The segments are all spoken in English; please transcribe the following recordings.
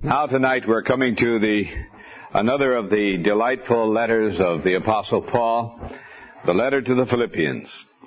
Now tonight we're coming to another of the delightful letters of the Apostle Paul, the letter to the Philippians.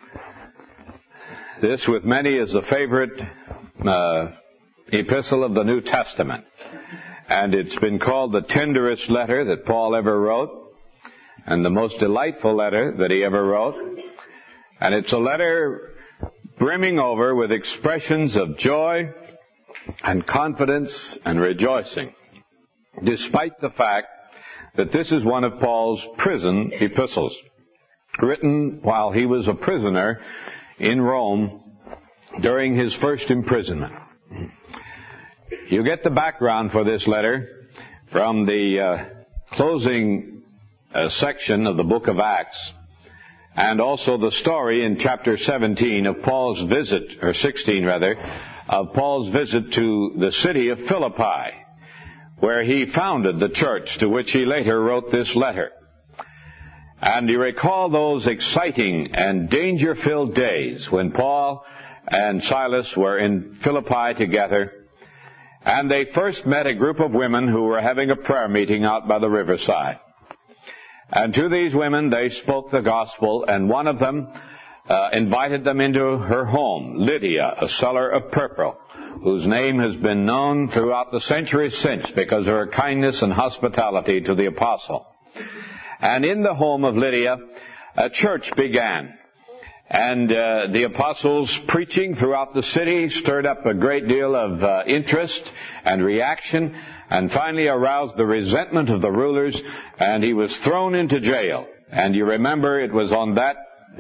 This with many is the favorite epistle of the New Testament. And it's been called the tenderest letter that Paul ever wrote, and the most delightful letter that he ever wrote. And it's a letter brimming over with expressions of joy and confidence and rejoicing, despite the fact that this is one of Paul's prison epistles, written while he was a prisoner in Rome during his first imprisonment. You get the background for this letter from the closing section of the book of Acts, and also the story in chapter 17 of Paul's visit, or 16 rather, of Paul's visit to the city of Philippi, where he founded the church to which he later wrote this letter. And you recall those exciting and danger-filled days when Paul and Silas were in Philippi together, and they first met a group of women who were having a prayer meeting out by the riverside. And to these women they spoke the gospel, and one of them invited them into her home, Lydia, a seller of purple, whose name has been known throughout the centuries since because of her kindness and hospitality to the apostle. And in the home of Lydia, a church began. And the apostles' preaching throughout the city stirred up a great deal of interest and reaction, and finally aroused the resentment of the rulers, and he was thrown into jail. And you remember it was on that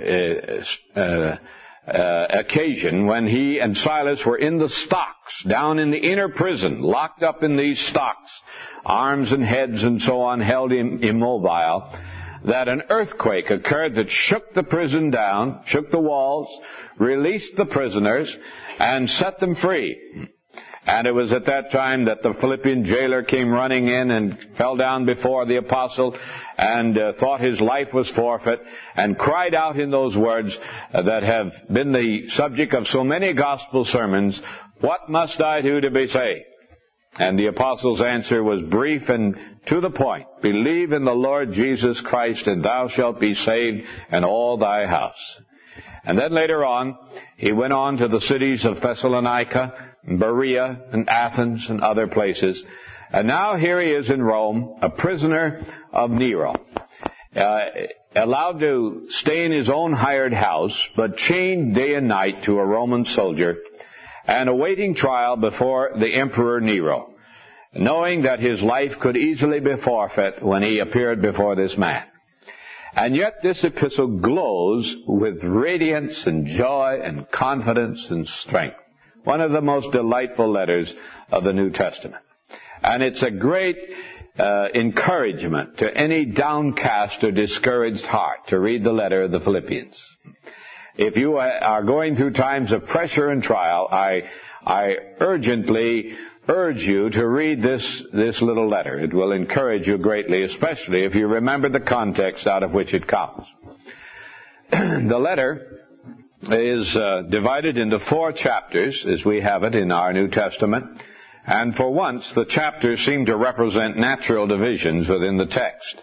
occasion when he and Silas were in the stocks, down in the inner prison, locked up in these stocks, arms and heads and so on held immobile, that an earthquake occurred that shook the prison down, shook the walls, released the prisoners, and set them free. And it was at that time that the Philippian jailer came running in and fell down before the apostle and thought his life was forfeit, and cried out in those words that have been the subject of so many gospel sermons, "What must I do to be saved?" And the apostle's answer was brief and to the point: "Believe in the Lord Jesus Christ, and thou shalt be saved, and all thy house." And then later on, he went on to the cities of Thessalonica, Berea, and Athens, and other places. And now here he is in Rome, a prisoner of Nero, allowed to stay in his own hired house, but chained day and night to a Roman soldier, and awaiting trial before the Emperor Nero, knowing that his life could easily be forfeit when he appeared before this man. And yet this epistle glows with radiance and joy and confidence and strength. One of the most delightful letters of the New Testament. And it's a great encouragement to any downcast or discouraged heart to read the letter of the Philippians. If you are going through times of pressure and trial, I urgently urge you to read this little letter. It will encourage you greatly, especially if you remember the context out of which it comes. The letter is divided into 4 chapters, as we have it in our New Testament. And for once, the chapters seem to represent natural divisions within the text.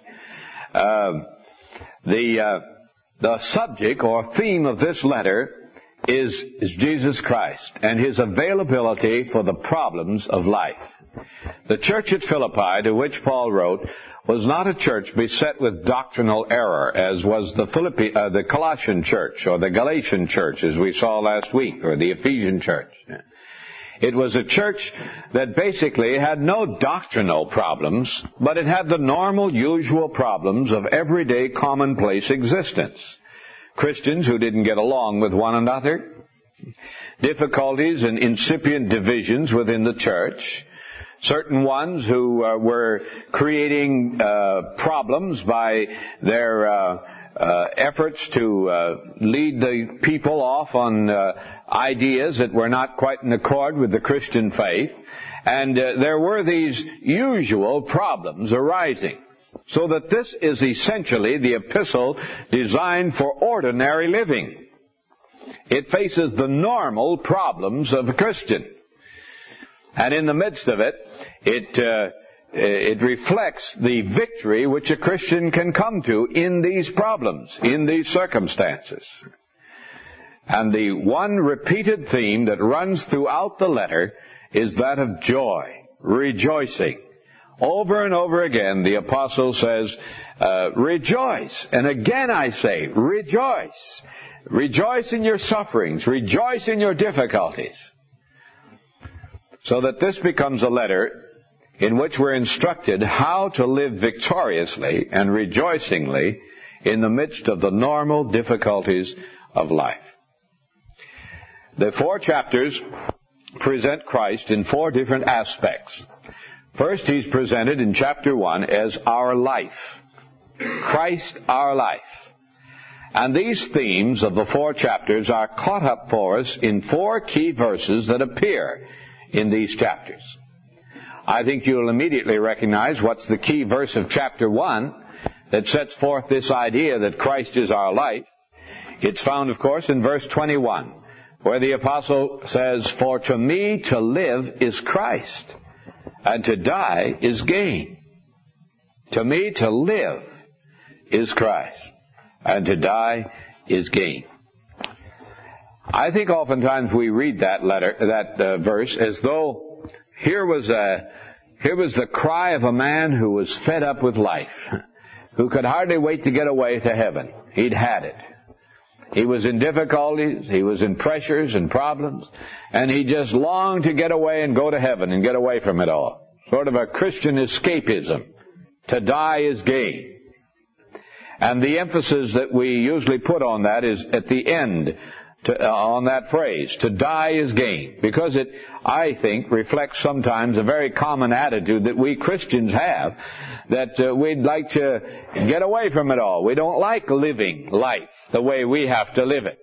The subject or theme of this letter is Jesus Christ and his availability for the problems of life. The church at Philippi, to which Paul wrote, was not a church beset with doctrinal error, as was the Colossian church or the Galatian church, as we saw last week, or the Ephesian church. It was a church that basically had no doctrinal problems, but it had the normal, usual problems of everyday, commonplace existence. Christians who didn't get along with one another, difficulties and incipient divisions within the church, certain ones who were creating problems by their efforts to lead the people off on ideas that were not quite in accord with the Christian faith. And there were these usual problems arising. So that this is essentially the epistle designed for ordinary living. It faces the normal problems of a Christian. And in the midst of it, it reflects the victory which a Christian can come to in these problems, in these circumstances. And the one repeated theme that runs throughout the letter is that of joy, rejoicing. Over and over again, the apostle says, rejoice. And again I say, rejoice. Rejoice in your sufferings. Rejoice in your difficulties. So that this becomes a letter in which we're instructed how to live victoriously and rejoicingly in the midst of the normal difficulties of life. The 4 chapters present Christ in 4 different aspects. First, he's presented in chapter 1 as our life. Christ, our life. And these themes of the 4 chapters are caught up for us in 4 key verses that appear in these chapters. I think you'll immediately recognize what's the key verse of chapter 1 that sets forth this idea that Christ is our life. It's found, of course, in verse 21, where the apostle says, "For to me to live is Christ, and to die is gain." To me to live is Christ, and to die is gain. I think oftentimes we read that verse as though here was the cry of a man who was fed up with life, who could hardly wait to get away to heaven. He'd had it. He was in difficulties, he was in pressures and problems, and he just longed to get away and go to heaven and get away from it all. Sort of a Christian escapism. To die is gain. And the emphasis that we usually put on that is at the end, on that phrase, to die is gain. Because it, I think, reflects sometimes a very common attitude that we Christians have, that we'd like to get away from it all. We don't like living life the way we have to live it.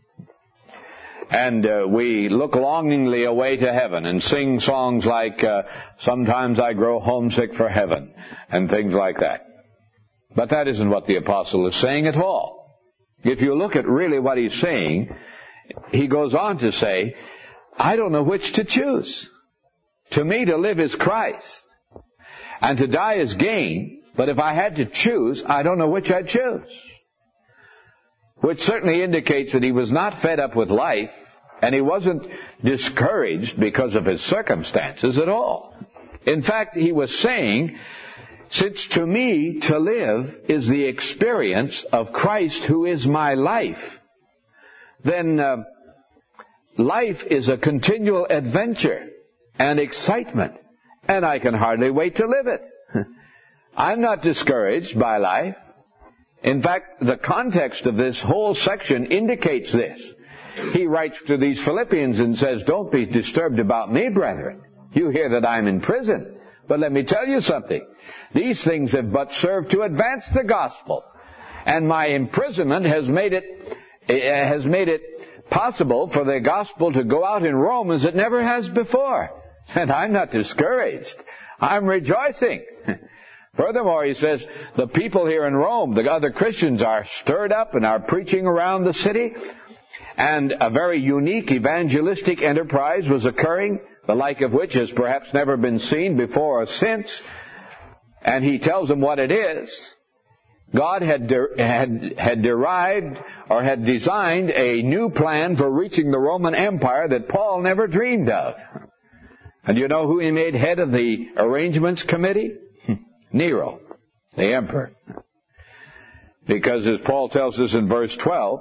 And we look longingly away to heaven and sing songs like, "Sometimes I grow homesick for heaven," and things like that. But that isn't what the apostle is saying at all. If you look at really what he's saying, he goes on to say, I don't know which to choose. To me to live is Christ, and to die is gain, but if I had to choose, I don't know which I'd choose. Which certainly indicates that he was not fed up with life, and he wasn't discouraged because of his circumstances at all. In fact, he was saying, since to me to live is the experience of Christ who is my life, then life is a continual adventure and excitement, and I can hardly wait to live it. I'm not discouraged by life. In fact, the context of this whole section indicates this. He writes to these Philippians and says, "Don't be disturbed about me, brethren. You hear that I'm in prison. But let me tell you something. These things have but served to advance the gospel. And my imprisonment has made it possible for the gospel to go out in Rome as it never has before. And I'm not discouraged. I'm rejoicing." Furthermore, he says, the people here in Rome, the other Christians, are stirred up and are preaching around the city. And a very unique evangelistic enterprise was occurring, the like of which has perhaps never been seen before or since. And he tells them what it is. God had derived or had designed a new plan for reaching the Roman Empire that Paul never dreamed of. And you know who he made head of the arrangements committee? Nero, the emperor. Because as Paul tells us in verse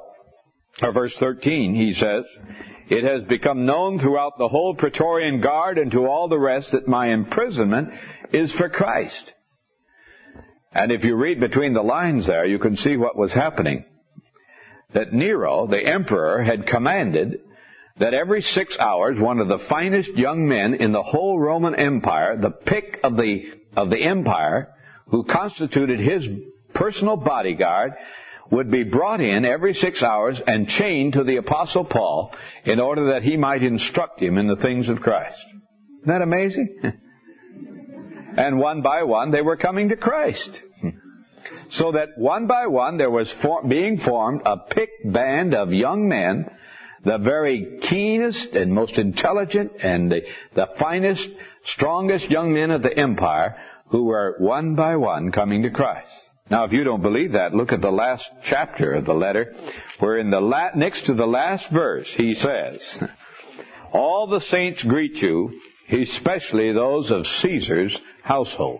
13, he says, "It has become known throughout the whole Praetorian Guard and to all the rest that my imprisonment is for Christ." And if you read between the lines there, you can see what was happening. That Nero, the emperor, had commanded that every 6 hours, one of the finest young men in the whole Roman Empire, the pick of the empire, who constituted his personal bodyguard, would be brought in every 6 hours and chained to the Apostle Paul in order that he might instruct him in the things of Christ. Isn't that amazing? And one by one they were coming to Christ. So that one by one there was being formed a picked band of young men the very keenest and most intelligent and the finest, strongest young men of the empire who were one by one coming to Christ. Now, if you don't believe that, look at the last chapter of the letter, where in the next to the last verse, he says, all the saints greet you, especially those of Caesar's household.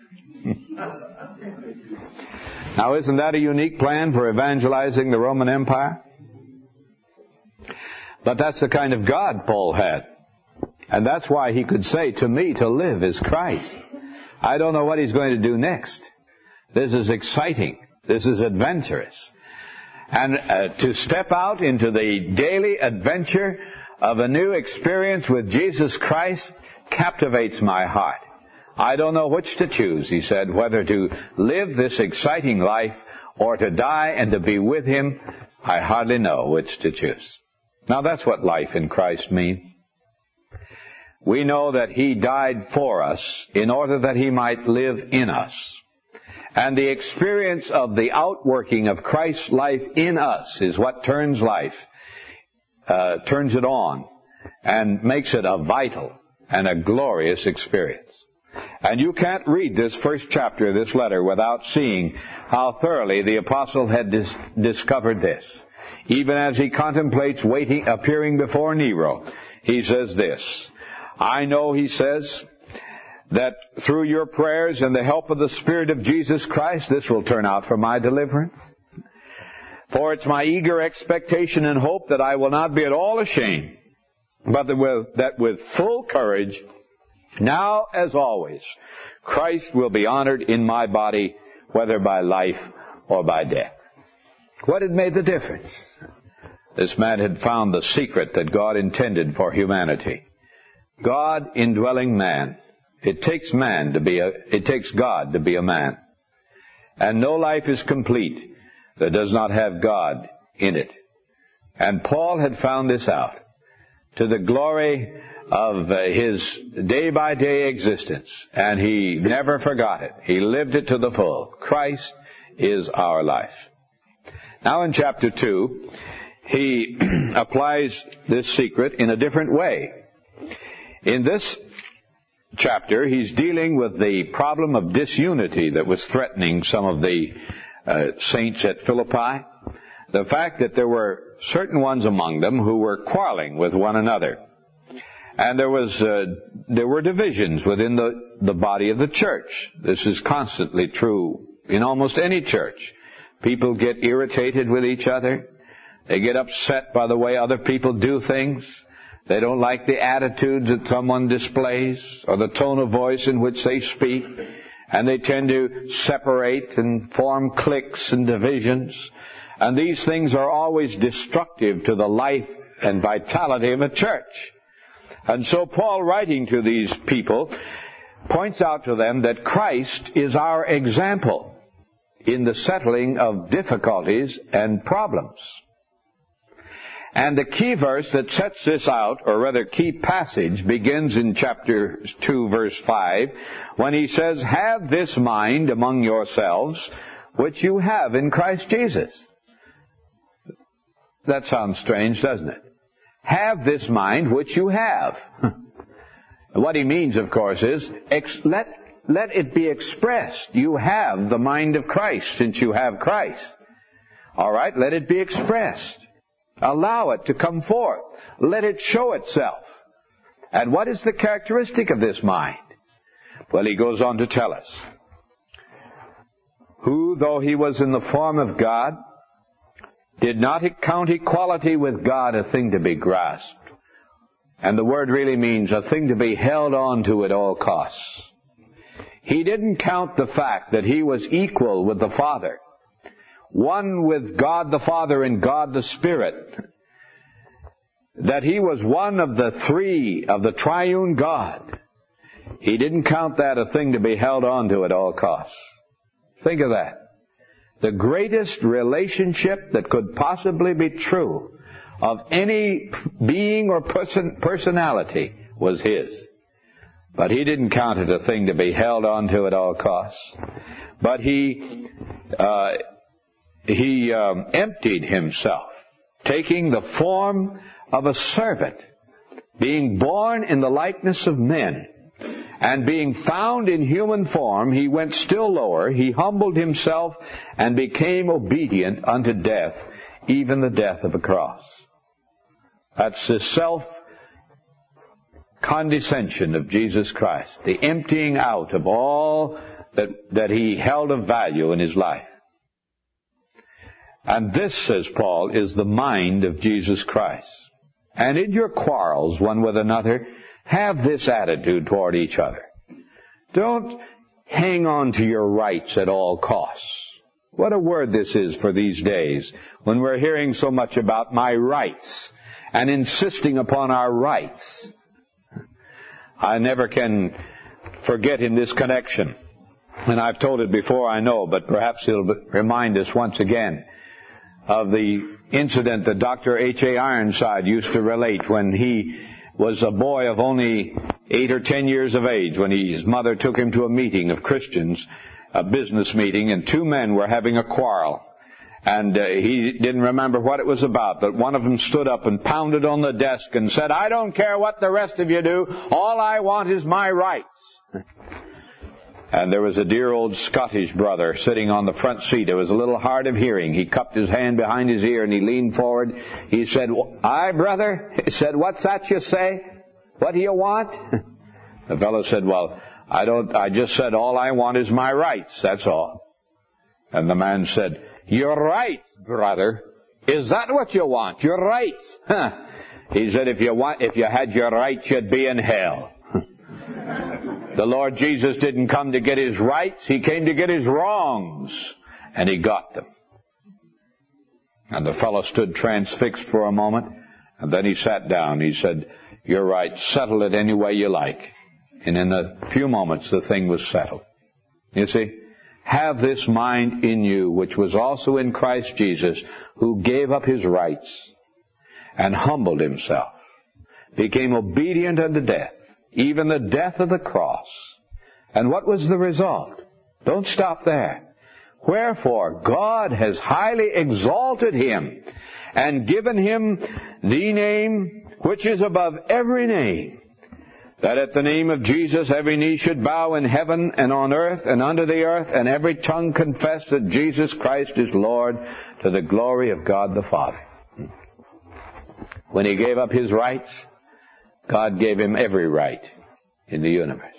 Now, isn't that a unique plan for evangelizing the Roman Empire? But that's the kind of God Paul had. And that's why he could say, to me, to live is Christ. I don't know what he's going to do next. This is exciting. This is adventurous. And to step out into the daily adventure of a new experience with Jesus Christ captivates my heart. I don't know which to choose, he said, whether to live this exciting life or to die and to be with him. I hardly know which to choose. Now, that's what life in Christ means. We know that he died for us in order that he might live in us. And the experience of the outworking of Christ's life in us is what turns life, turns it on, and makes it a vital and a glorious experience. And you can't read this first chapter of this letter without seeing how thoroughly the apostle had discovered this. Even as he contemplates appearing before Nero, he says this, I know, he says, that through your prayers and the help of the Spirit of Jesus Christ, this will turn out for my deliverance. For it's my eager expectation and hope that I will not be at all ashamed, but that with full courage, now as always, Christ will be honored in my body, whether by life or by death. What had made the difference? This man had found the secret that God intended for humanity. God indwelling man. It takes God to be a man. And no life is complete that does not have God in it. And Paul had found this out to the glory of his day-by-day existence. And he never forgot it. He lived it to the full. Christ is our life. Now in chapter 2, he applies this secret in a different way. In this chapter, he's dealing with the problem of disunity that was threatening some of the saints at Philippi. The fact that there were certain ones among them who were quarreling with one another. And there were divisions within the body of the church. This is constantly true in almost any church. People get irritated with each other. They get upset by the way other people do things. They don't like the attitudes that someone displays or the tone of voice in which they speak. And they tend to separate and form cliques and divisions. And these things are always destructive to the life and vitality of a church. And so Paul, writing to these people, points out to them that Christ is our example in the settling of difficulties and problems. And the key verse that sets this out, or rather key passage, begins in chapter 2, verse 5, when he says, have this mind among yourselves, which you have in Christ Jesus. That sounds strange, doesn't it? Have this mind which you have. What he means, of course, is let it be expressed. You have the mind of Christ since you have Christ. All right, let it be expressed. Allow it to come forth. Let it show itself. And what is the characteristic of this mind? Well, he goes on to tell us. Who, though he was in the form of God, did not count equality with God a thing to be grasped. And the word really means a thing to be held on to at all costs. He didn't count the fact that he was equal with the Father, one with God the Father and God the Spirit, that he was one of the three of the triune God. He didn't count that a thing to be held on to at all costs. Think of that. The greatest relationship that could possibly be true of any being or personality was his. But he didn't count it a thing to be held on to at all costs. But he emptied himself taking the form of a servant, being born in the likeness of men, and being found in human form, he went still lower. He humbled himself and became obedient unto death, even the death of a cross. That's the self-condescension of Jesus Christ, the emptying out of all that he held of value in his life. And this, says Paul, is the mind of Jesus Christ. And in your quarrels one with another, have this attitude toward each other. Don't hang on to your rights at all costs. What a word this is for these days, when we're hearing so much about my rights and insisting upon our rights. I never can forget in this connection, and I've told it before, I know, but perhaps it'll remind us once again of the incident that Dr. H.A. Ironside used to relate when he was a boy of only 8 or 10 years of age, when his mother took him to a meeting of Christians, a business meeting, and 2 men were having a quarrel. And he didn't remember what it was about, but one of them stood up and pounded on the desk and said, "I don't care what the rest of you do, all I want is my rights." And there was a dear old Scottish brother sitting on the front seat. It was a little hard of hearing. He cupped his hand behind his ear and he leaned forward. He said, "Aye, brother?" He said, "What's that you say? What do you want?" The fellow said, "Well, I just said all I want is my rights, that's all." And the man said, "Your rights, brother? Is that what you want? Your rights?" He said, if you had your rights, you'd be in hell. The Lord Jesus didn't come to get his rights. He came to get his wrongs. And he got them. And the fellow stood transfixed for a moment. And then he sat down. He said, "You're right. Settle it any way you like." And in a few moments, the thing was settled. You see? Have this mind in you, which was also in Christ Jesus, who gave up his rights and humbled himself, became obedient unto death, even the death of the cross. And what was the result? Don't stop there. Wherefore God has highly exalted him and given him the name which is above every name, that at the name of Jesus every knee should bow in heaven and on earth and under the earth, and every tongue confess that Jesus Christ is Lord, to the glory of God the Father. When he gave up his rights, God gave him every right in the universe.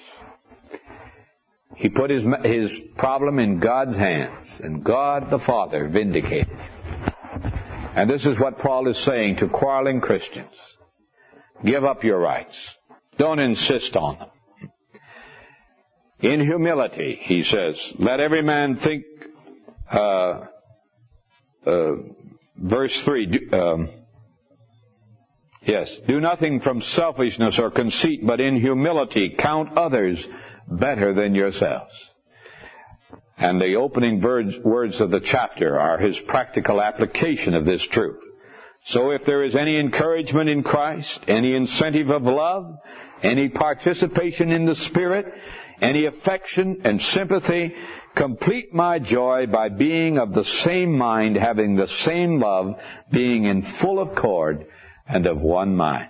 He put his problem in God's hands, and God the Father vindicated him. And this is what Paul is saying to quarreling Christians. Give up your rights. Don't insist on them. In humility, he says, let every man think, verse 3, do nothing from selfishness or conceit, but in humility count others better than yourselves. And the opening words of the chapter are his practical application of this truth. So if there is any encouragement in Christ, any incentive of love, any participation in the Spirit, any affection and sympathy, complete my joy by being of the same mind, having the same love, being in full accord and of one mind.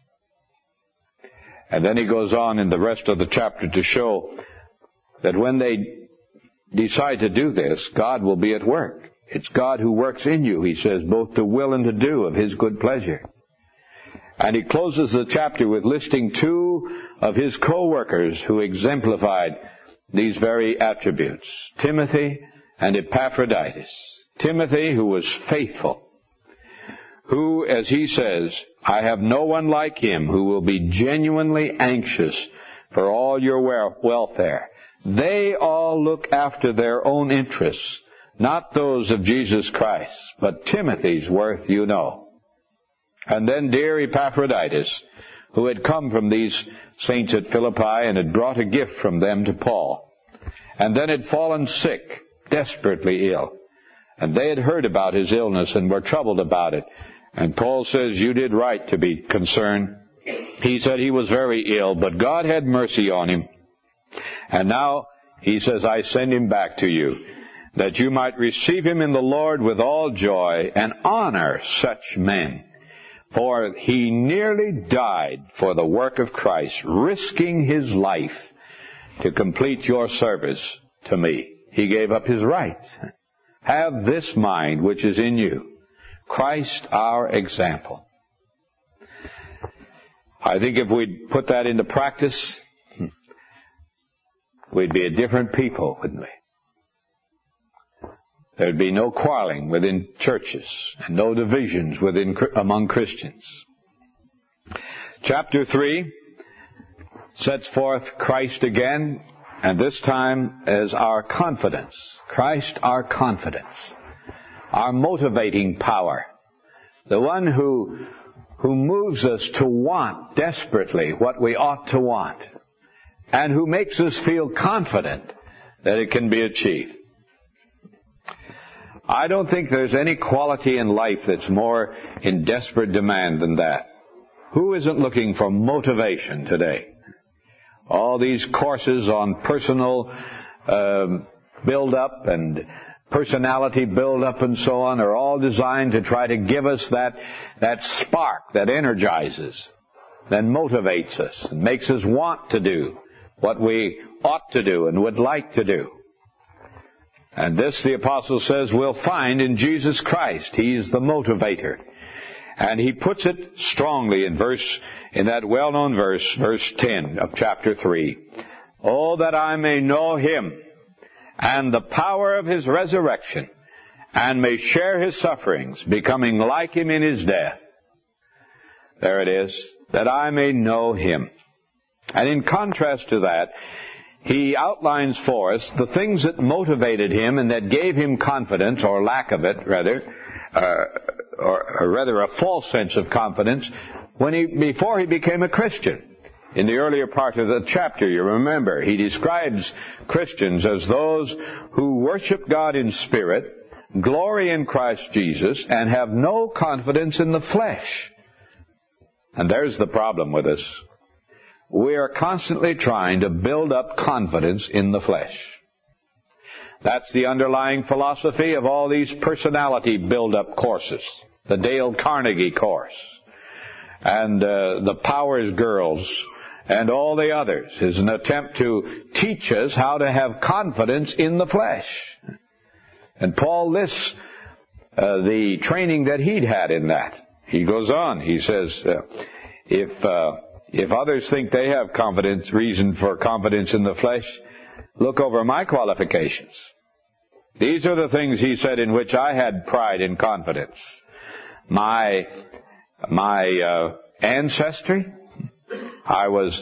And then he goes on in the rest of the chapter to show that when they decide to do this, God will be at work. It's God who works in you, he says, both to will and to do of his good pleasure. And he closes the chapter with listing 2 of his co-workers who exemplified these very attributes, Timothy and Epaphroditus. Timothy, who was faithful, who, as he says, I have no one like him who will be genuinely anxious for all your welfare. They all look after their own interests, not those of Jesus Christ, but Timothy's worth you know. And then dear Epaphroditus, who had come from these saints at Philippi and had brought a gift from them to Paul, and then had fallen sick, desperately ill. And they had heard about his illness and were troubled about it. And Paul says, you did right to be concerned. He said he was very ill, but God had mercy on him. And now, he says, I send him back to you. that you might receive him in the Lord with all joy, and honor such men. For he nearly died for the work of Christ, risking his life to complete your service to me. He gave up his rights. Have this mind which is in you, Christ our example. I think if we'd put that into practice, we'd be a different people, wouldn't we? There'd be no quarreling within churches and no divisions among Christians. Chapter 3 sets forth Christ again, and this time as our confidence. Christ, our confidence, our motivating power, the one who moves us to want desperately what we ought to want, and who makes us feel confident that it can be achieved. I don't think there's any quality in life that's more in desperate demand than that. Who isn't looking for motivation today? All these courses on personal build-up and personality build-up and so on are all designed to try to give us that spark that energizes, that motivates us, and makes us want to do what we ought to do and would like to do. And this, the apostle says, we'll find in Jesus Christ. He is the motivator. And he puts it strongly in that well-known verse, verse 10 of chapter 3. Oh, that I may know him and the power of his resurrection, and may share his sufferings, becoming like him in his death. There it is, that I may know him. And in contrast to that, he outlines for us the things that motivated him and that gave him confidence, or lack of it, rather, or rather a false sense of confidence, before he became a Christian. In the earlier part of the chapter, you remember, he describes Christians as those who worship God in spirit, glory in Christ Jesus, and have no confidence in the flesh. And there's the problem with us. We are constantly trying to build up confidence in the flesh. That's the underlying philosophy of all these personality build-up courses. The Dale Carnegie course, and the Powers Girls, and all the others, is an attempt to teach us how to have confidence in the flesh. And Paul lists the training that he'd had in that. He goes on, he says, if others think they have reason for confidence in the flesh, look over my qualifications. These are the things, he said, in which I had pride and confidence. My ancestry. I was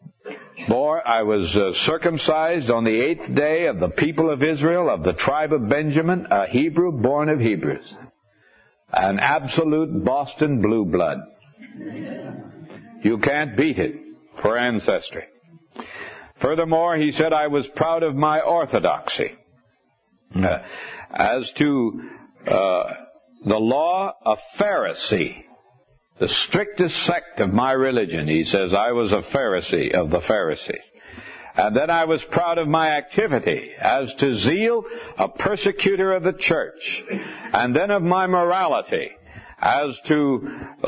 circumcised on the 8th day of the people of Israel, of the tribe of Benjamin, a Hebrew born of Hebrews. An absolute Boston blue blood. You can't beat it for ancestry. Furthermore, he said, I was proud of my orthodoxy. As to the law, a Pharisee, the strictest sect of my religion, he says, I was a Pharisee of the Pharisees. And then I was proud of my activity. As to zeal, a persecutor of the church. And then of my morality. As to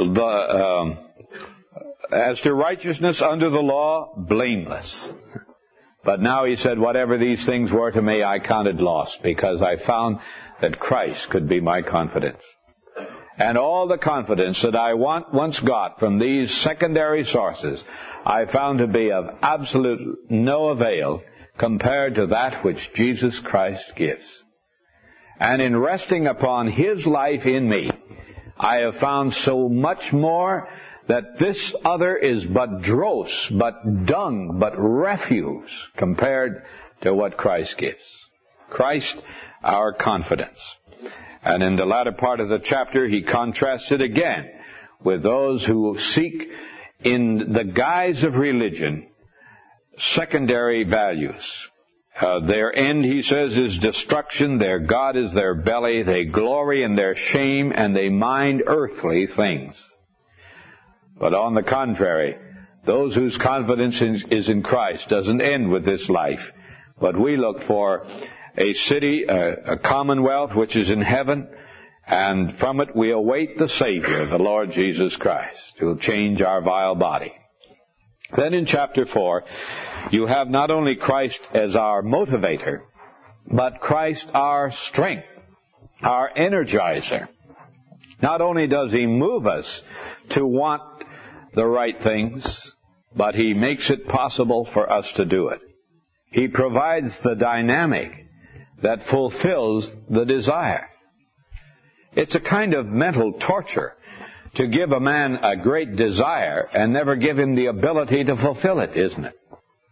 righteousness under the law, blameless. But now he said, whatever these things were to me, I counted loss, because I found that Christ could be my confidence. And all the confidence that I once got from these secondary sources, I found to be of absolute no avail compared to that which Jesus Christ gives. And in resting upon his life in me, I have found so much more that this other is but dross, but dung, but refuse compared to what Christ gives. Christ, our confidence. And in the latter part of the chapter, he contrasts it again with those who seek in the guise of religion secondary values. Their end, he says, is destruction. Their God is their belly. They glory in their shame, and they mind earthly things. But on the contrary, those whose confidence is in Christ doesn't end with this life. But we look for a city, a commonwealth which is in heaven, and from it we await the Savior, the Lord Jesus Christ, who will change our vile body. Then in chapter 4, you have not only Christ as our motivator, but Christ our strength, our energizer. Not only does He move us to want the right things, but He makes it possible for us to do it. He provides the dynamic that fulfills the desire. It's a kind of mental torture to give a man a great desire and never give him the ability to fulfill it, isn't it?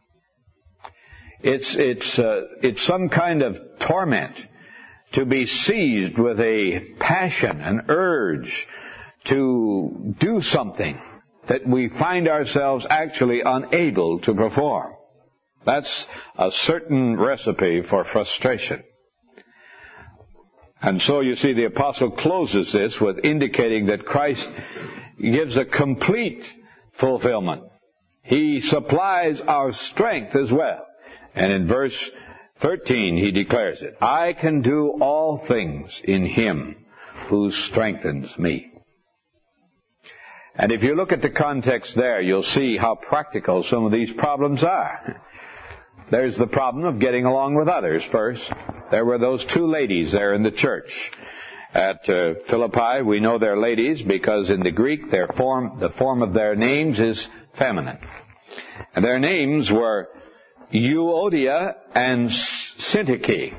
It's some kind of torment to be seized with a passion, an urge to do something that we find ourselves actually unable to perform. That's a certain recipe for frustration. And so you see the apostle closes this with indicating that Christ gives a complete fulfillment. He supplies our strength as well. And in verse 13 he declares it. I can do all things in Him who strengthens me. And if you look at the context there, you'll see how practical some of these problems are. There's the problem of getting along with others first. There were those two ladies there in the church at Philippi. We know they're ladies because in the Greek the form of their names is feminine. And their names were Euodia and Syntyche.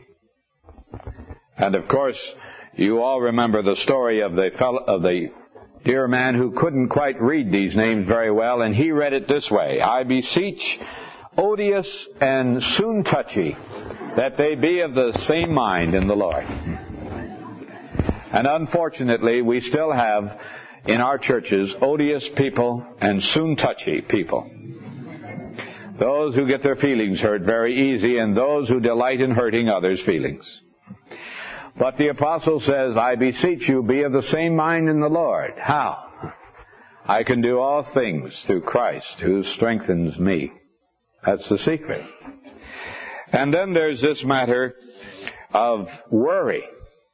And of course, you all remember the story of the dear man who couldn't quite read these names very well, and he read it this way: I beseech Odious and Syntyche, that they be of the same mind in the Lord. And unfortunately, we still have in our churches odious people and Syntyche people. Those who get their feelings hurt very easy, and those who delight in hurting others' feelings. But the apostle says, I beseech you, be of the same mind in the Lord. How? I can do all things through Christ who strengthens me. That's the secret. And then there's this matter of worry.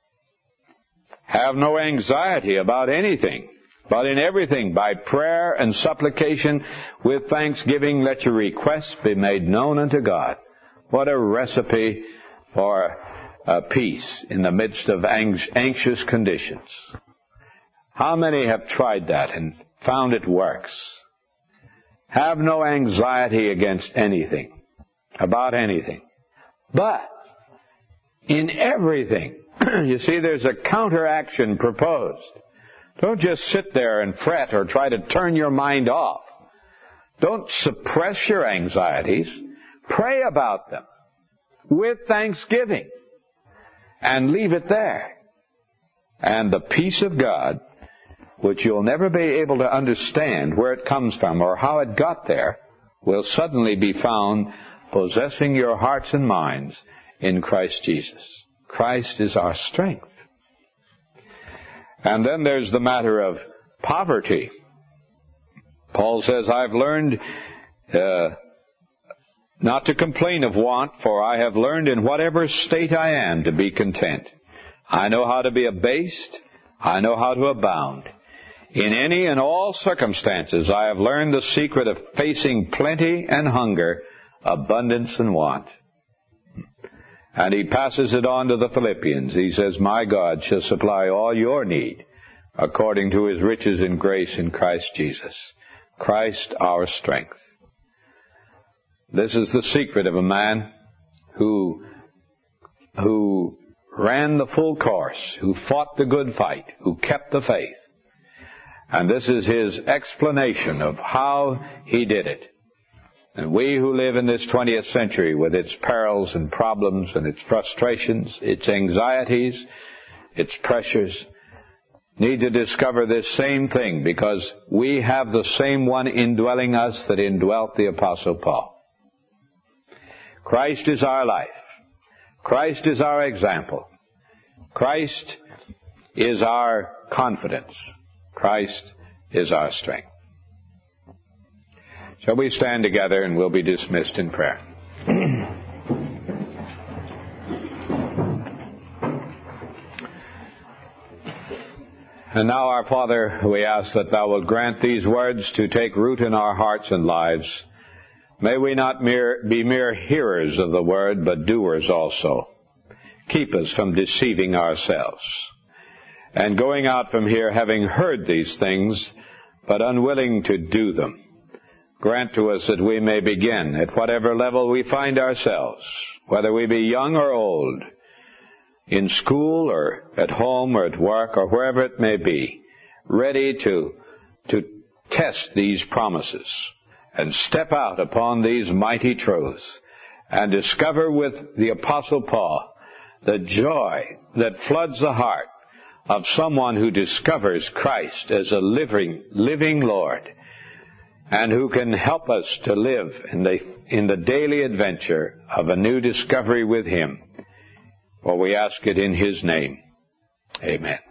Have no anxiety about anything, but in everything, by prayer and supplication, with thanksgiving, let your requests be made known unto God. What a recipe for peace in the midst of anxious conditions. How many have tried that and found it works? Have no anxiety against anything, about anything. But in everything, you see, there's a counteraction proposed. Don't just sit there and fret or try to turn your mind off. Don't suppress your anxieties. Pray about them with thanksgiving and leave it there. And the peace of God, which you'll never be able to understand where it comes from or how it got there, will suddenly be found possessing your hearts and minds in Christ Jesus. Christ is our strength. And then there's the matter of poverty. Paul says, I've learned not to complain of want, for I have learned in whatever state I am to be content. I know how to be abased. I know how to abound. In any and all circumstances, I have learned the secret of facing plenty and hunger, abundance and want. And he passes it on to the Philippians. He says, my God shall supply all your need according to His riches in grace in Christ Jesus. Christ our strength. This is the secret of a man who ran the full course, who fought the good fight, who kept the faith. And this is his explanation of how he did it. And we who live in this 20th century with its perils and problems and its frustrations, its anxieties, its pressures, need to discover this same thing, because we have the same one indwelling us that indwelt the Apostle Paul. Christ is our life. Christ is our example. Christ is our confidence. Christ is our strength. Shall we stand together and we'll be dismissed in prayer? And now, our Father, we ask that Thou wilt grant these words to take root in our hearts and lives. May we not be mere hearers of the word, but doers also. Keep us from deceiving ourselves. And going out from here having heard these things, but unwilling to do them. Grant to us that we may begin at whatever level we find ourselves, whether we be young or old, in school or at home or at work or wherever it may be, ready to test these promises and step out upon these mighty truths and discover with the Apostle Paul the joy that floods the heart of someone who discovers Christ as a living Lord, and who can help us to live in the daily adventure of a new discovery with Him. For we ask it in His name. Amen.